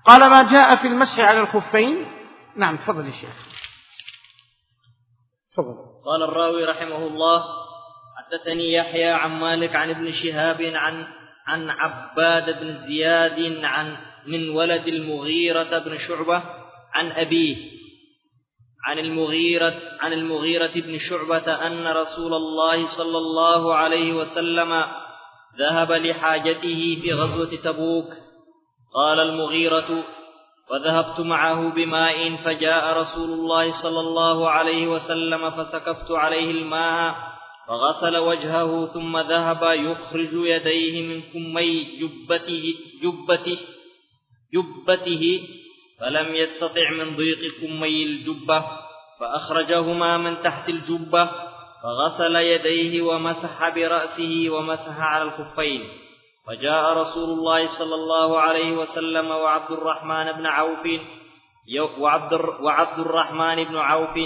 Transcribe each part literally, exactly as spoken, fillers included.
قال ما جاء في المسح على الخفين. نعم تفضل يا شيخ. تفضل. قال الراوي رحمه الله: حدثني يحيى عن مالك عن ابن شهاب عن عن عباد بن زياد عن من ولد المغيرة بن شعبة عن أبيه عن المغيرة عن المغيرة بن شعبة أن رسول الله صلى الله عليه وسلم ذهب لحاجته في غزوة تبوك. قال المغيرة: فذهبت معه بماء فجاء رسول الله صلى الله عليه وسلم فسكبت عليه الماء فغسل وجهه ثم ذهب يخرج يديه من كمي جبته, جبته, جبته فلم يستطع من ضيق كمي الجبة فأخرجهما من تحت الجبة فغسل يديه ومسح برأسه ومسح على الخفين. فجاء رسول الله صلى الله عليه وسلم وعبد الرحمن بن عوف وعبد, وعبد الرحمن بن عوف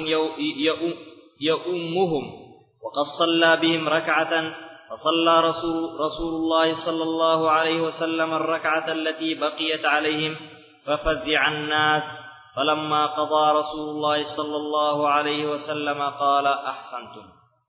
يؤمهم وقد صلى بهم ركعة فصلى رسول, رسول الله صلى الله عليه وسلم الركعة التي بقيت عليهم ففزع الناس. فلما قضى رسول الله صلى الله عليه وسلم قال: أحسنتم.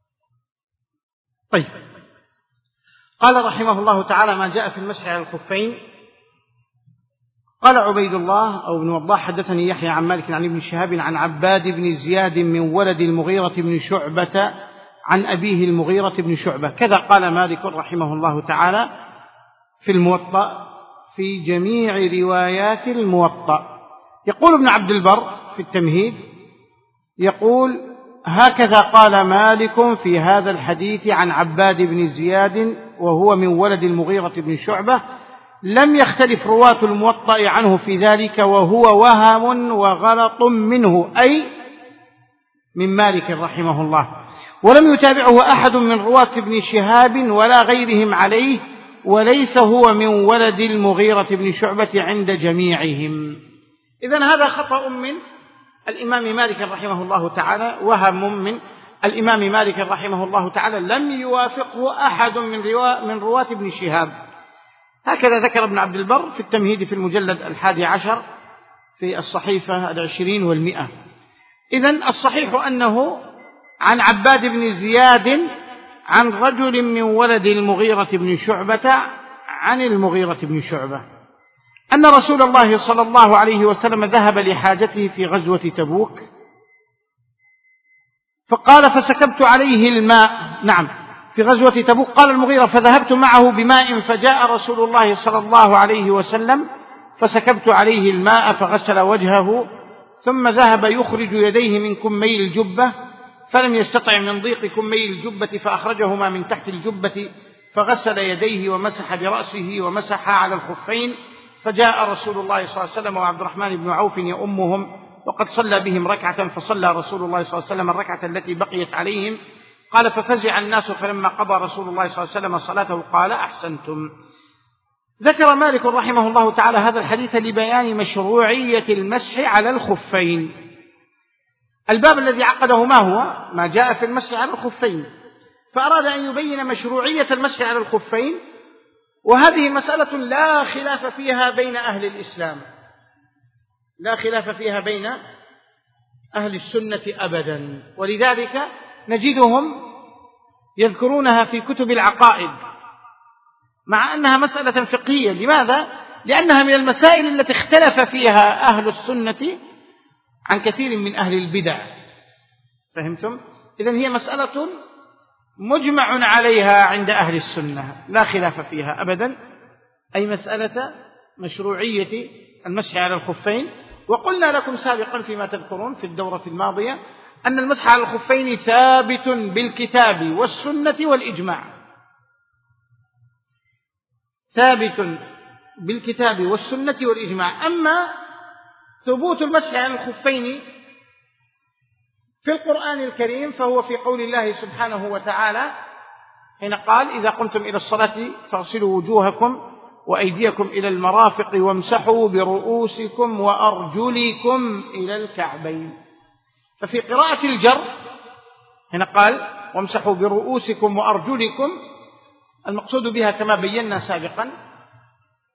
طيب. قال رحمه الله تعالى: ما جاء في المسح على الخفين. قال عبيد الله أو ابن وضاح: حدثني يحيى عن مالك عن ابن شهاب عن عباد بن زياد من ولد المغيرة بن شعبة عن أبيه المغيرة بن شعبة. كذا قال مالك رحمه الله تعالى في الموطأ في جميع روايات الموطأ. يقول ابن عبد البر في التمهيد، يقول: هكذا قال مالك في هذا الحديث عن عباد بن زياد وهو من ولد المغيرة بن شعبة، لم يختلف رواة الموطأ عنه في ذلك، وهو وهم وغلط منه، أي من مالك رحمه الله، ولم يتابعه أحد من رواة ابن شهاب ولا غيرهم عليه، وليس هو من ولد المغيرة بن شعبة عند جميعهم. إذن هذا خطأ من الإمام مالك رحمه الله تعالى، وهم من الإمام مالك رحمه الله تعالى، لم يوافقه أحد من رواة, من رواة ابن شهاب. هكذا ذكر ابن عبد البر في التمهيد في المجلد الحادي عشر في الصحيفة العشرين والمئة. إذن الصحيح أنه عن عباد بن زياد عن رجل من ولد المغيرة بن شعبة عن المغيرة بن شعبة أن رسول الله صلى الله عليه وسلم ذهب لحاجته في غزوة تبوك، فقال: فسكبت عليه الماء. نعم، في غزوة تبوك. قال المغيرة: فذهبت معه بماء فجاء رسول الله صلى الله عليه وسلم فسكبت عليه الماء فغسل وجهه ثم ذهب يخرج يديه من كمي الجبة فلم يستطع من ضيق كمي الجبة فأخرجهما من تحت الجبة فغسل يديه ومسح برأسه ومسح على الخفين. فجاء رسول الله صلى الله عليه وسلم وعبد الرحمن بن عوف يؤمهم وقد صلى بهم ركعة فصلى رسول الله صلى الله عليه وسلم الركعة التي بقيت عليهم. قال: ففزع الناس فلما قضى رسول الله صلى الله عليه وسلم صلاته قال: أحسنتم. ذكر مالك رحمه الله تعالى هذا الحديث لبيان مشروعية المسح على الخفين. الباب الذي عقده ما هو؟ ما جاء في المسح على الخفين، فأراد أن يبين مشروعية المسح على الخفين، وهذه مسألة لا خلاف فيها بين أهل الإسلام، لا خلاف فيها بين أهل السنة أبدا، ولذلك نجدهم يذكرونها في كتب العقائد مع أنها مسألة فقهية. لماذا؟ لأنها من المسائل التي اختلف فيها أهل السنة عن كثير من أهل البدع. فهمتم؟ إذن هي مسألة مجمع عليها عند أهل السنة لا خلاف فيها أبدا، أي مسألة مشروعية المسح على الخفين. وقلنا لكم سابقا فيما تذكرون في الدورة الماضية أن المسح على الخفين ثابت بالكتاب والسنة والإجماع، ثابت بالكتاب والسنة والإجماع. أما ثبوت المسح على الخفين في القرآن الكريم فهو في قول الله سبحانه وتعالى حين قال: إذا قمتم إلى الصلاة فاغسلوا وجوهكم وأيديكم إلى المرافق وامسحوا برؤوسكم وأرجلكم إلى الكعبين. ففي قراءة الجر هنا قال: وامسحوا برؤوسكم وأرجلكم، المقصود بها كما بينا سابقا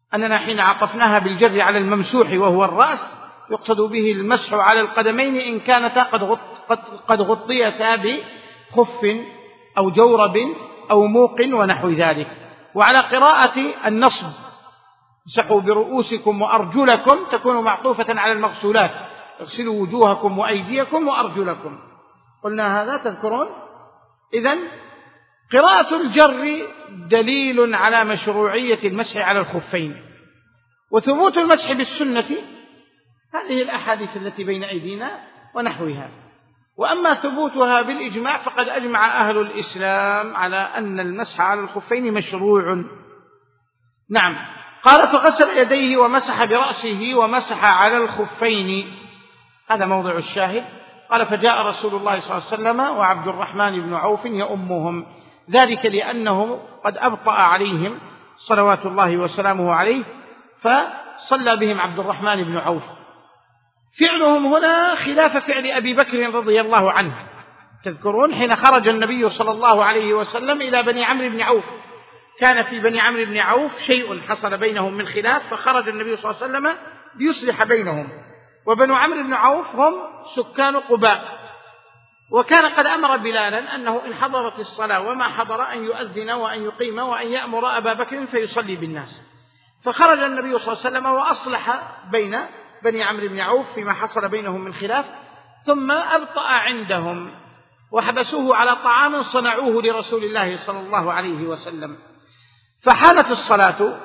أننا حين عطفناها بالجر على الممسوح وهو الرأس يقصد به المسح على القدمين إن كانتا قد غطيتا بخف أو جورب أو موق ونحو ذلك. وعلى قراءة النصب امسحوا برؤوسكم وأرجلكم تكون معطوفة على المغسولات، اغسلوا وجوهكم وأيديكم وأرجلكم. قلنا هذا تذكرون. إذن قراءة الجر دليل على مشروعية المسح على الخفين، وثبوت المسح بالسنة هذه الأحاديث التي بين أيدينا ونحوها. وأما ثبوتها بالإجماع فقد أجمع أهل الإسلام على أن المسح على الخفين مشروع. نعم. قال فغسل يديه ومسح برأسه ومسح على الخفين، هذا موضع الشاهد. قال فجاء رسول الله صلى الله عليه وسلم وعبد الرحمن بن عوف يؤمهم، ذلك لأنه قد أبطأ عليهم صلوات الله وسلامه عليه، فصلى بهم عبد الرحمن بن عوف. فعلهم هنا خلاف فعل أبي بكر رضي الله عنه. تذكرون حين خرج النبي صلى الله عليه وسلم إلى بني عمرو بن عوف، كان في بني عمرو بن عوف شيء حصل بينهم من خلاف، فخرج النبي صلى الله عليه وسلم ليصلح بينهم. وبنو عمرو بن عوف هم سكان قباء، وكان قد أمر بلالا أنه إن حضرت الصلاة وما حضر أن يؤذن وأن يقيم وأن يأمر أبا بكر فيصلي بالناس. فخرج النبي صلى الله عليه وسلم وأصلح بين بني عمرو بن عوف فيما حصل بينهم من خلاف، ثم أبطأ عندهم وحبسوه على طعام صنعوه لرسول الله صلى الله عليه وسلم. فحانت الصلاة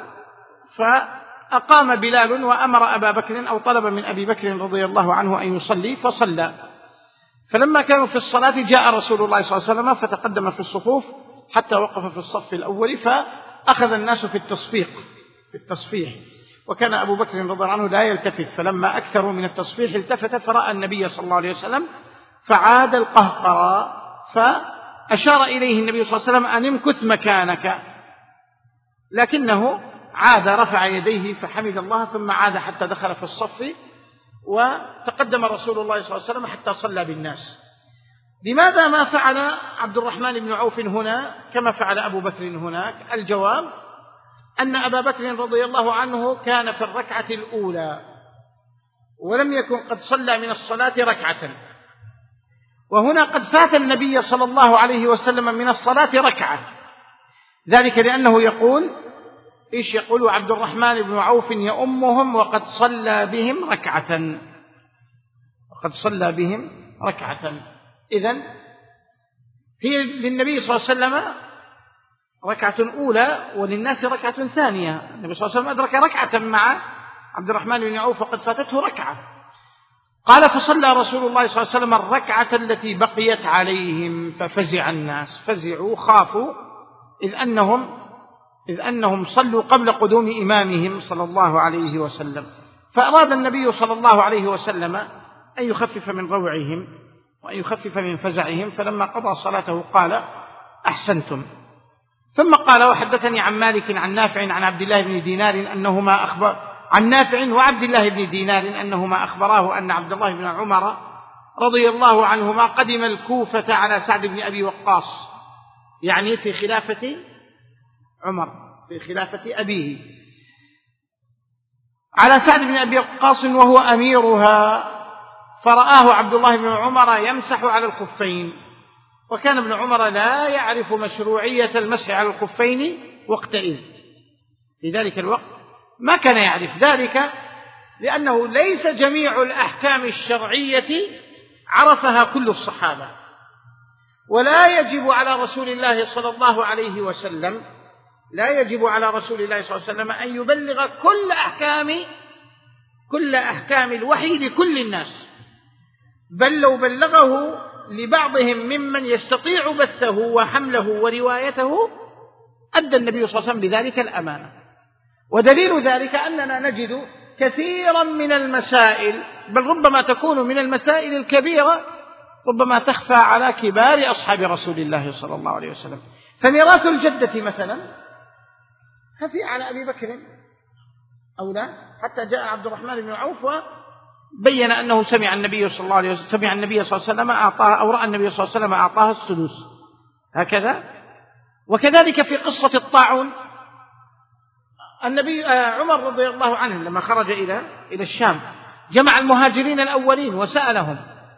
فأقام بلال وأمر أبا بكر أو طلب من أبي بكر رضي الله عنه أن يصلي فصلى. فلما كانوا في الصلاة جاء رسول الله صلى الله عليه وسلم فتقدم في الصفوف حتى وقف في الصف الأول، فأخذ الناس في التصفيق في التصفيح، وكان أبو بكر رضي الله عنه لا يلتفت، فلما أكثروا من التصفيح التفت فرأى النبي صلى الله عليه وسلم فعاد القهقرى، فأشار إليه النبي صلى الله عليه وسلم أن امكث مكانك، لكنه عاد رفع يديه فحمد الله ثم عاد حتى دخل في الصف، وتقدم رسول الله صلى الله عليه وسلم حتى صلى بالناس. لماذا ما فعل عبد الرحمن بن عوف هنا كما فعل أبو بكر هناك؟ الجواب أن أبا بكر رضي الله عنه كان في الركعة الأولى ولم يكن قد صلى من الصلاة ركعة، وهنا قد فات النبي صلى الله عليه وسلم من الصلاة ركعة، ذلك لأنه يقول إيش يقول عبد الرحمن بن عوف يؤمهم وقد صلى بهم ركعة، وقد صلى بهم ركعة. إذن هي للنبي صلى الله عليه وسلم ركعة أولى وللناس ركعة ثانية. النبي صلى الله عليه وسلم أدرك ركعة مع عبد الرحمن بن عوف وقد فاتته ركعة. قال فصلى رسول الله صلى الله عليه وسلم الركعة التي بقيت عليهم ففزع الناس، فزعوا خافوا إذ أنهم إذ أنهم صلوا قبل قدوم إمامهم صلى الله عليه وسلم. فأراد النبي صلى الله عليه وسلم أن يخفف من روعهم وأن يخفف من فزعهم، فلما قضى صلاته قال أحسنتم. ثم قال وحدثني عن مالك عن نافع عن عبد الله بن دينار أنهما أخبر عن نافع وعبد الله بن دينار أنهما أخبراه أن عبد الله بن عمر رضي الله عنهما قدم الكوفة على سعد بن أبي وقاص، يعني في خلافة عمر في خلافة أبيه، على سعد بن أبي وقاص وهو أميرها، فرآه عبد الله بن عمر يمسح على الخفين، وكان ابن عمر لا يعرف مشروعية المسح على الخفين وقتئذ، في ذلك الوقت ما كان يعرف ذلك، لأنه ليس جميع الأحكام الشرعية عرفها كل الصحابة، ولا يجب على رسول الله صلى الله عليه وسلم لا يجب على رسول الله صلى الله عليه وسلم أن يبلغ كل أحكام كل أحكام الوحي لكل الناس، بل لو بلغه لبعضهم ممن يستطيع بثه وحمله وروايته أدى النبي صلى الله عليه وسلم بذلك الأمانة. ودليل ذلك أننا نجد كثيرا من المسائل، بل ربما تكون من المسائل الكبيرة ربما تخفى على كبار أصحاب رسول الله صلى الله عليه وسلم. فميراث الجدة مثلا خفي على أبي بكر أو لا، حتى جاء عبد الرحمن بن عوف وبين أنه سمع النبي صلى الله عليه وسلم سمع النبي صلى الله عليه وسلم أعطاه أو رأى النبي صلى الله عليه وسلم أعطاه السدس هكذا. وكذلك في قصة الطاعون النبي عمر رضي الله عنه لما خرج إلى إلى الشام جمع المهاجرين الأولين وسألهم،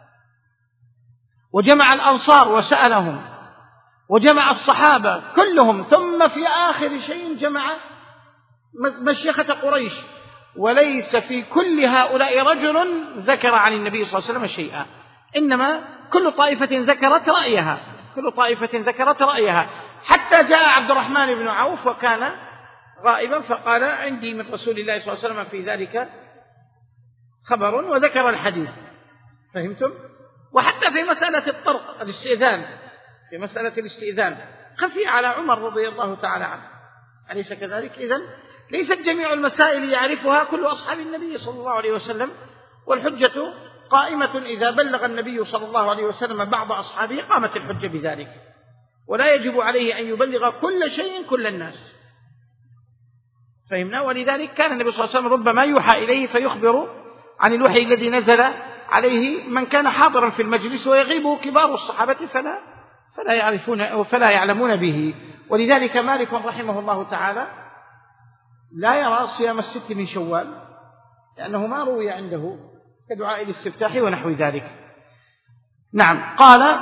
وجمع الأنصار وسألهم، وجمع الصحابة كلهم، ثم في آخر شيء جمع مشيخة قريش، وليس في كل هؤلاء رجل ذكر عن النبي صلى الله عليه وسلم شيئا، إنما كل طائفة ذكرت رأيها، كل طائفة ذكرت رأيها، حتى جاء عبد الرحمن بن عوف وكان غائبا فقال عندي من رسول الله صلى الله عليه وسلم في ذلك خبر، وذكر الحديث. فهمتم؟ وحتى في مسألة الطرق الاستئذان، في مسألة الاستئذان خفي على عمر رضي الله تعالى عنه، أليس كذلك؟ إذن ليست جميع المسائل يعرفها كل أصحاب النبي صلى الله عليه وسلم، والحجة قائمة إذا بلغ النبي صلى الله عليه وسلم بعض أصحابه قامت الحجة بذلك، ولا يجب عليه أن يبلغ كل شيء كل الناس. فهمنا؟ ولذلك كان النبي صلى الله عليه وسلم ربما يوحى إليه فيخبر عن الوحي الذي نزل عليه من كان حاضرا في المجلس، ويغيب كبار الصحابة فلا فلا يعرفون فلا يعلمون به. ولذلك مالك رحمه الله تعالى لا يرى صيام الست من شوال، لأنه ما روي عنده كدعاء الاستفتاح ونحو ذلك. نعم. قال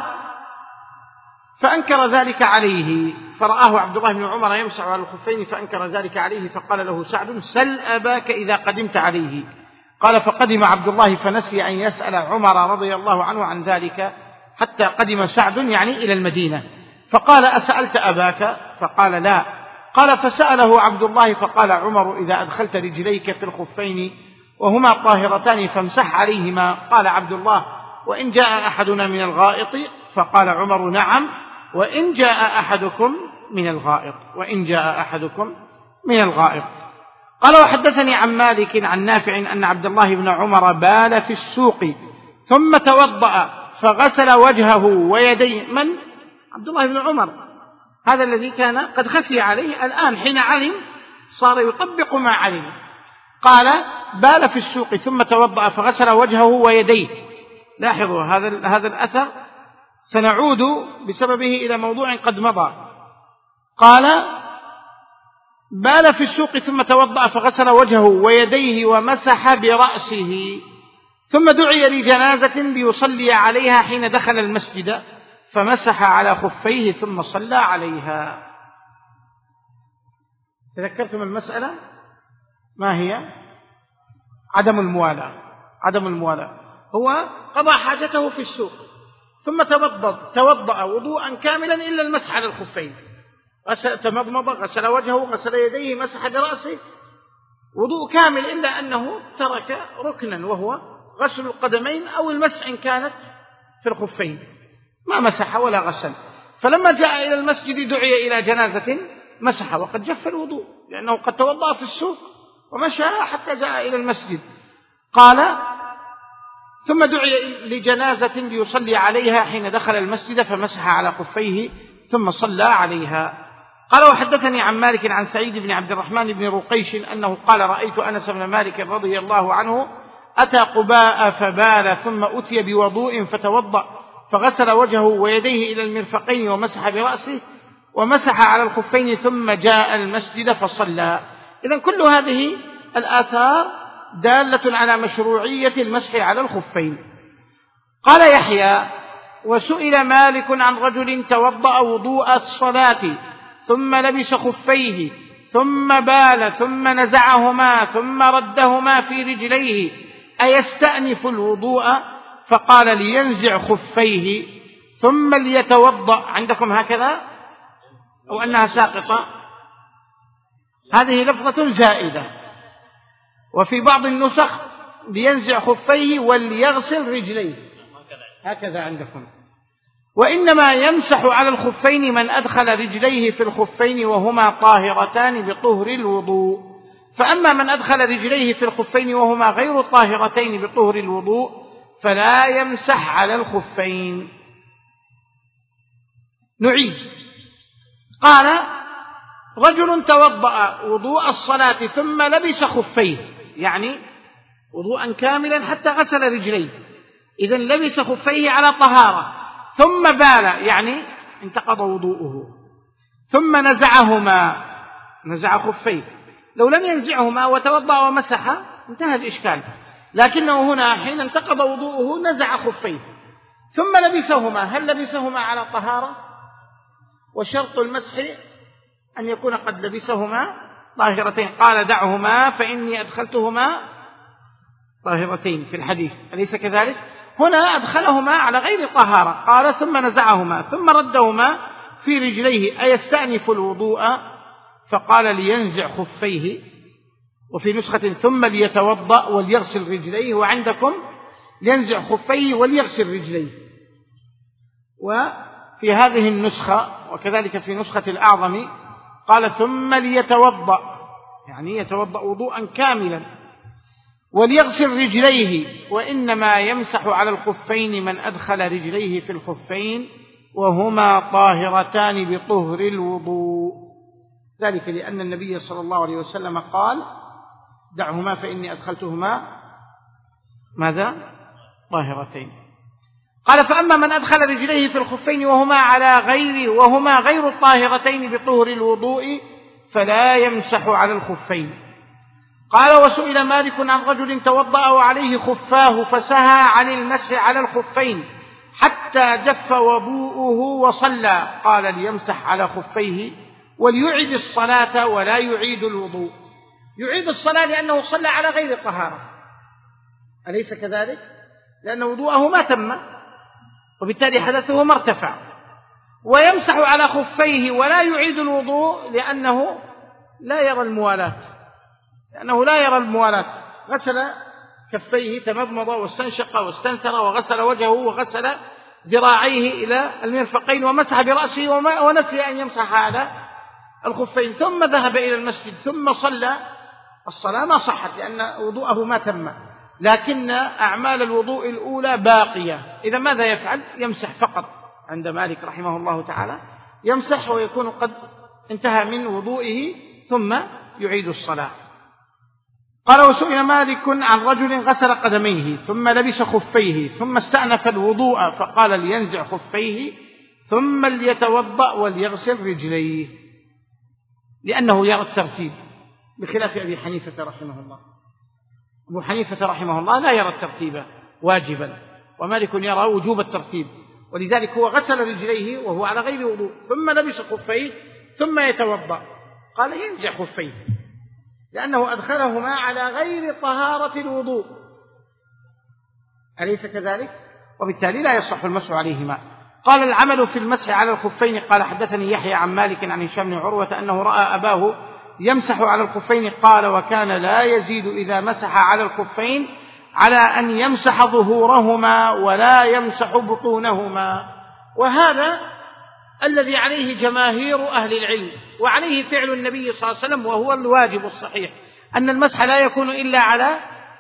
فأنكر ذلك عليه، فرآه عبد الله بن عمر يمسح على الخفين فأنكر ذلك عليه، فقال له سعد سل أباك إذا قدمت عليه. قال فقدم عبد الله فنسي أن يسأل عمر رضي الله عنه عن ذلك حتى قدم سعد يعني إلى المدينة، فقال أسألت أباك؟ فقال لا. قال فسأله عبد الله فقال عمر إذا أدخلت رجليك في الخفين وهما طاهرتان فامسح عليهما. قال عبد الله وإن جاء أحدنا من الغائط؟ فقال عمر نعم، وإن جاء أحدكم من الغائط، وإن جاء أحدكم من الغائط. قال وحدثني عن مالك عن نافع أن عبد الله بن عمر بال في السوق ثم توضأ فغسل وجهه ويديه. من؟ عبد الله بن عمر، هذا الذي كان قد خفي عليه، الآن حين علم صار يطبق ما علم. قال بال في السوق ثم توضأ فغسل وجهه ويديه. لاحظوا هذا هذا الأثر سنعود بسببه إلى موضوع قد مضى. قال بال في السوق ثم توضأ فغسل وجهه ويديه ومسح برأسه، ثم دعي لجنازة ليصلي عليها حين دخل المسجد فمسح على خفيه ثم صلى عليها. تذكرتم المسألة ما هي؟ عدم الموالاة. عدم الموالاة هو قضى حاجته في السوق ثم توضأ توضأ وضوءا كاملا إلا المسح على الخفين، تمضمض غسل وجهه غسل يديه مسح برأسه، وضوء كامل، إلا أنه ترك ركنا وهو غسل القدمين أو المسح إن كانت في الخفين، ما مسح ولا غسل. فلما جاء إلى المسجد دعي إلى جنازة مسح وقد جف الوضوء، لأنه قد توضأ في السوق ومشى حتى جاء إلى المسجد. قال ثم دعي لجنازة ليصلي عليها حين دخل المسجد فمسح على خفيه ثم صلى عليها. قال وحدثني عن مالك عن سعيد بن عبد الرحمن بن رقيش أنه قال رأيت أنس بن مالك رضي الله عنه أتى قباء فبال ثم أتي بوضوء فتوضأ فغسل وجهه ويديه إلى المرفقين ومسح برأسه ومسح على الخفين ثم جاء المسجد فصلى. إذن كل هذه الآثار دالة على مشروعية المسح على الخفين. قال يحيى وسئل مالك عن رجل توضأ وضوء الصلاة ثم لبس خفيه ثم بال ثم نزعهما ثم ردهما في رجليه أيستأنف الوضوء؟ فقال لينزع خفيه ثم ليتوضأ. عندكم هكذا أو أنها ساقطة؟ هذه لفظة زائدة، وفي بعض النسخ لينزع خفيه وليغسل رجليه، هكذا عندكم. وإنما يمسح على الخفين من أدخل رجليه في الخفين وهما طاهرتان بطهر الوضوء، فأما من أدخل رجليه في الخفين وهما غير طاهرتين بطهر الوضوء فلا يمسح على الخفين. نعيد. قال رجل توضأ وضوء الصلاة ثم لبس خفيه، يعني وضوءا كاملا حتى غسل رجليه، إذن لبس خفيه على طهارة، ثم بال يعني انتقض وضوءه، ثم نزعهما نزع خفيه، لو لم ينزعهما وتوضأ ومسح انتهى الإشكال، لكنه هنا حين انتقض وضوءه نزع خفيه ثم لبسهما. هل لبسهما على طهارة؟ وشرط المسح أن يكون قد لبسهما طاهرتين. قال دعهما فإني أدخلتهما طاهرتين في الحديث، أليس كذلك؟ هنا أدخلهما على غير طهارة، قال ثم نزعهما ثم ردهما في رجليه أيستأنف الوضوء؟ فقال لينزع خفيه، وفي نسخة ثم ليتوضأ وليغسل رجليه، وعندكم لينزع خفيه وليغسل رجليه. وفي هذه النسخة وكذلك في نسخة الأعظم قال ثم ليتوضأ، يعني يتوضأ وضوءا كاملا، وليغسل رجليه، وإنما يمسح على الخفين من أدخل رجليه في الخفين وهما طاهرتان بطهر الوضوء، ذلك لأن النبي صلى الله عليه وسلم قال دعهما فإني أدخلتهما ماذا؟ طاهرتين. قال فأما من أدخل رجليه في الخفين وهما على غير وهما غير الطاهرتين بطهر الوضوء فلا يمسح على الخفين. قال وسئل مالك عن رجل توضأ وعليه خفاه فسهى عن المسح على الخفين حتى جف وضوءه وصلى، قال ليمسح على خفيه وليعيد الصلاة ولا يعيد الوضوء. يعيد الصلاة لأنه صلى على غير طهارة، أليس كذلك؟ لأن وضوءه ما تم وبالتالي حدثه ما ارتفع. ويمسح على خفيه ولا يعيد الوضوء لأنه لا يرى الموالاة، لأنه لا يرى الموالاة. غسل كفيه تمضمض واستنشق واستنثر وغسل وجهه وغسل ذراعيه إلى المرفقين ومسح برأسه ونسي أن يمسح على الخفين، ثم ذهب إلى المسجد ثم صلى. الصلاة ما صحت لأن وضوءه ما تم، لكن أعمال الوضوء الأولى باقية. إذا ماذا يفعل؟ يمسح فقط. عند مالك رحمه الله تعالى يمسح ويكون قد انتهى من وضوئه ثم يعيد الصلاة. قال وسئل مالك عن رجل غسل قدميه ثم لبس خفيه ثم استأنف الوضوء فقال لينزع خفيه ثم ليتوضأ وليغسل رجليه، لأنه يرى الترتيب بخلاف أبي حنيفة رحمه الله. أبو حنيفة رحمه الله لا يرى الترتيب واجبا، ومالك يرى وجوب الترتيب، ولذلك هو غسل رجليه وهو على غير وضوء ثم لبس خفيه ثم يتوضأ، قال ينزع خفيه لأنه أدخلهما على غير طهارة الوضوء، أليس كذلك؟ وبالتالي لا يصح المسح عليهما. قال العمل في المسح على الخفين. قال حدثني يحيى عن مالك عن هشام بن عروة أنه رأى أباه يمسح على الخفين، قال وكان لا يزيد إذا مسح على الخفين على أن يمسح ظهورهما ولا يمسح بطونهما. وهذا الذي عليه جماهير أهل العلم، وعليه فعل النبي صلى الله عليه وسلم، وهو الواجب الصحيح أن المسح لا يكون إلا على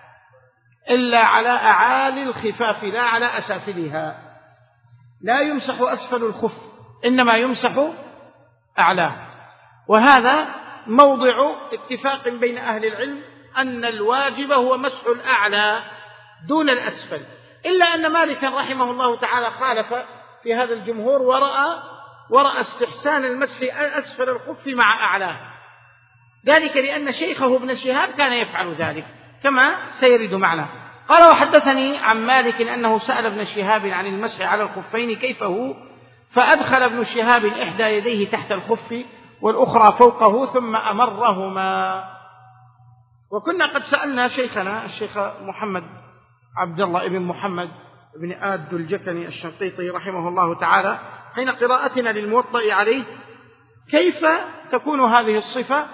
إلا على أعالي الخفاف لا على أسافلها. لا يمسح أسفل الخف، إنما يمسح أعلاه. وهذا موضع اتفاق بين أهل العلم أن الواجب هو مسح الأعلى دون الأسفل، إلا أن مالكا رحمه الله تعالى خالف في هذا الجمهور ورأى ورأى استحسان المسح أسفل الخف مع أعلاه، ذلك لأن شيخه ابن شهاب كان يفعل ذلك كما سيرد معنا. قال وحدثني عن مالك أنه سأل ابن شهاب عن المسح على الخفين كيف هو، فأدخل ابن شهاب إحدى يديه تحت الخف والأخرى فوقه ثم أمرهما. وكنا قد سألنا شيخنا الشيخ محمد عبد الله ابن محمد بن آد الجكني الشنقيطي رحمه الله تعالى حين قراءتنا للموطأ عليه كيف تكون هذه الصفة،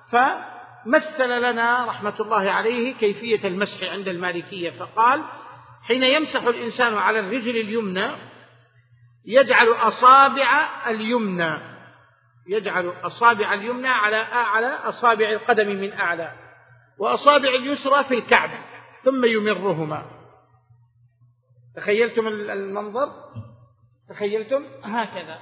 فمثل لنا رحمة الله عليه كيفية المسح عند المالكية، فقال حين يمسح الإنسان على الرجل اليمنى يجعل أصابع اليمنى يجعل أصابع اليمنى على أعلى أصابع القدم من أعلى، وأصابع اليسرى في الكعب، ثم يمرهما. تخيلتم المنظر؟ تخيلتم؟ هكذا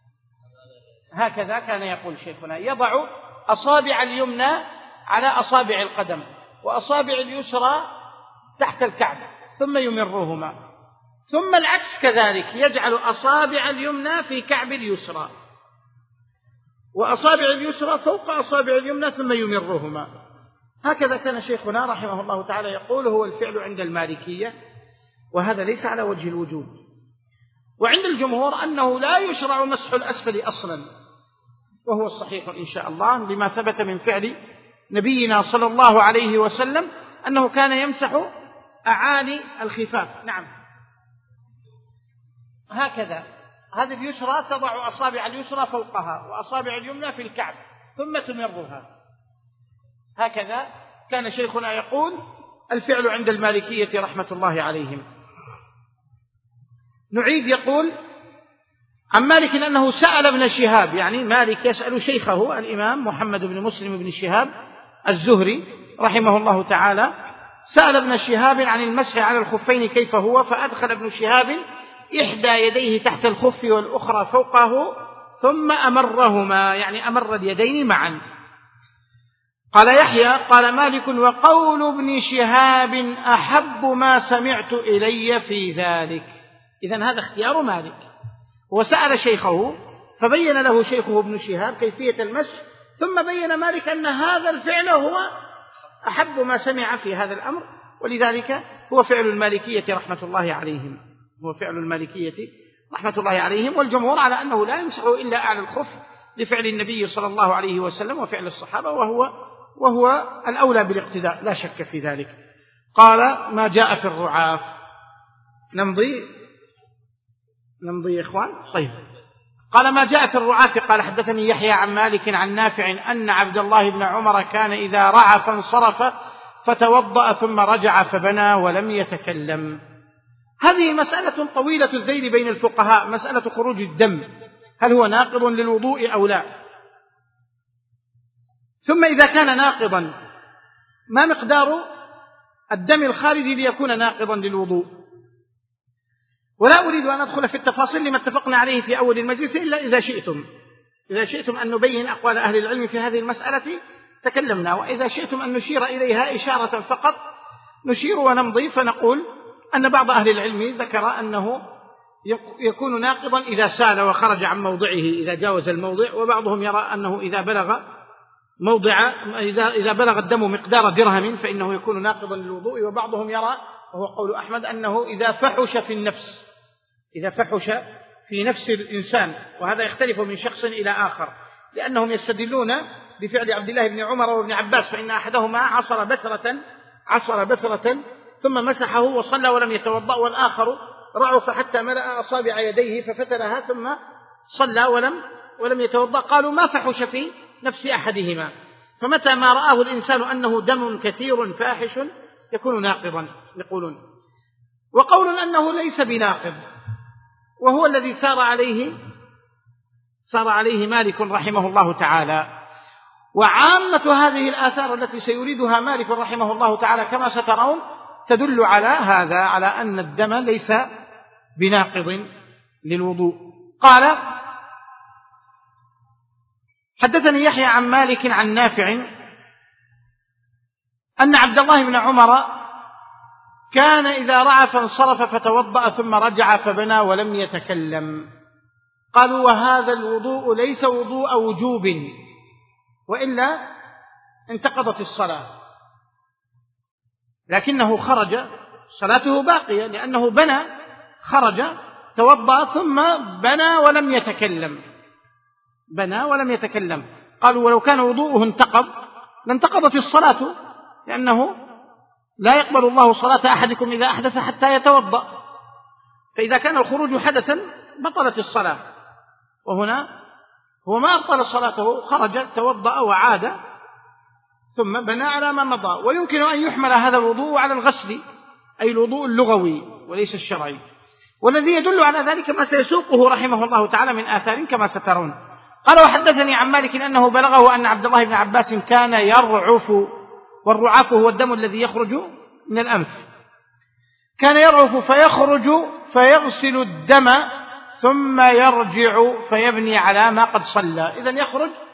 هكذا كان يقول شيخنا، يضع أصابع اليمنى على أصابع القدم وأصابع اليسرى تحت الكعب ثم يمرهما، ثم العكس كذلك، يجعل أصابع اليمنى في كعب اليسرى. وأصابع اليسرى فوق أصابع اليمنى ثم يمرهما. هكذا كان شيخنا رحمه الله تعالى يقول هو الفعل عند المالكية، وهذا ليس على وجه الوجوب. وعند الجمهور أنه لا يشرع مسح الأسفل أصلا، وهو الصحيح إن شاء الله لما ثبت من فعل نبينا صلى الله عليه وسلم أنه كان يمسح أعالي الخفاف. نعم هكذا، هذه اليسرى تضع أصابع اليسرى فوقها وأصابع اليمنى في الكعب ثم تمرها. هكذا كان شيخنا يقول الفعل عند المالكية رحمة الله عليهم. نعيد يقول عن مالك أنه سأل ابن شهاب، يعني مالك يسأل شيخه الإمام محمد بن مسلم بن شهاب الزهري رحمه الله تعالى، سأل ابن شهاب عن المسح على الخفين كيف هو، فأدخل ابن شهاب إحدى يديه تحت الخف والأخرى فوقه ثم أمرهما، يعني أمر اليدين معا. قال يحيى قال مالك وقول ابن شهاب أحب ما سمعت إلي في ذلك. إذن هذا اختيار مالك، وسأل شيخه فبين له شيخه ابن شهاب كيفية المسح، ثم بين مالك أن هذا الفعل هو أحب ما سمع في هذا الأمر، ولذلك هو فعل المالكية رحمة الله عليهم، هو فعل المالكية رحمة الله عليهم. والجمهور على أنه لا يمسح إلا أعلى الخف لفعل النبي صلى الله عليه وسلم وفعل الصحابة، وهو, وهو الأولى بالاقتداء لا شك في ذلك. قال ما جاء في الرعاف. نمضي نمضي يا إخوان. طيب قال ما جاء في الرعاف. قال حدثني يحيى عن مالك عن نافع أن عبد الله بن عمر كان إذا رعى فانصرف فتوضأ ثم رجع فبنى ولم يتكلم. هذه مسألة طويلة الذيل بين الفقهاء، مسألة خروج الدم هل هو ناقض للوضوء أو لا. ثم إذا كان ناقضا ما مقدار الدم الخارج ليكون ناقضا للوضوء. ولا أريد أن أدخل في التفاصيل لما اتفقنا عليه في أول المجلس إلا إذا شئتم إذا شئتم أن نبين أقوال أهل العلم في هذه المسألة تكلمنا، وإذا شئتم أن نشير إليها إشارة فقط نشير ونمضي. فنقول أن بعض أهل العلم ذكر أنه يكون ناقضا إذا سال وخرج عن موضعه إذا جاوز الموضع، وبعضهم يرى أنه إذا بلغ موضع إذا إذا بلغ الدم مقدار درهم فإنه يكون ناقضا للوضوء، وبعضهم يرى وهو قول أحمد أنه إذا فحش في النفس إذا فحش في نفس الإنسان، وهذا يختلف من شخص إلى آخر، لأنهم يستدلون بفعل عبد الله بن عمر وابن عباس، فإن أحدهما عصر بثرة عصر بثرة ثم مسحه وصلى ولم يتوضأ، والآخر رعف حتى ملأ أصابع يديه ففتلها ثم صلى ولم ولم يتوضأ. قالوا ما فحش في نفس أحدهما، فمتى ما رآه الإنسان أنه دم كثير فاحش يكون ناقضا يقولون. وقول أنه ليس بناقض وهو الذي سار عليه سار عليه مالك رحمه الله تعالى. وعامة هذه الآثار التي سيريدها مالك رحمه الله تعالى كما سترون تدل على هذا، على أن الدم ليس بناقض للوضوء. قال حدثني يحيى عن مالك عن نافع أن عبد الله بن عمر كان إذا رعى فانصرف فتوضأ ثم رجع فبنى ولم يتكلم. قالوا وهذا الوضوء ليس وضوء وجوب، وإلا انتقضت الصلاة، لكنه خرج صلاته باقية لأنه بنى خرج توضأ ثم بنى ولم يتكلم بنى ولم يتكلم. قالوا ولو كان وضوءه انتقض لانتقضت الصلاة، لأنه لا يقبل الله صلاة أحدكم إذا أحدث حتى يتوضأ، فإذا كان الخروج حدثا بطلت الصلاة. وهنا هو ما أبطل صلاته، خرج توضأ وعاد ثم بنى على ما مضى. ويمكن أن يحمل هذا الوضوء على الغسل، أي الوضوء اللغوي وليس الشرعي، والذي يدل على ذلك ما سيسوقه رحمه الله تعالى من آثار كما سترون. قال وحدثني عن مالك أنه بلغه أن عبد الله بن عباس كان يرعف، والرعاف هو الدم الذي يخرج من الأنف، كان يرعف فيخرج فيغسل الدم ثم يرجع فيبني على ما قد صلى. إذن يخرج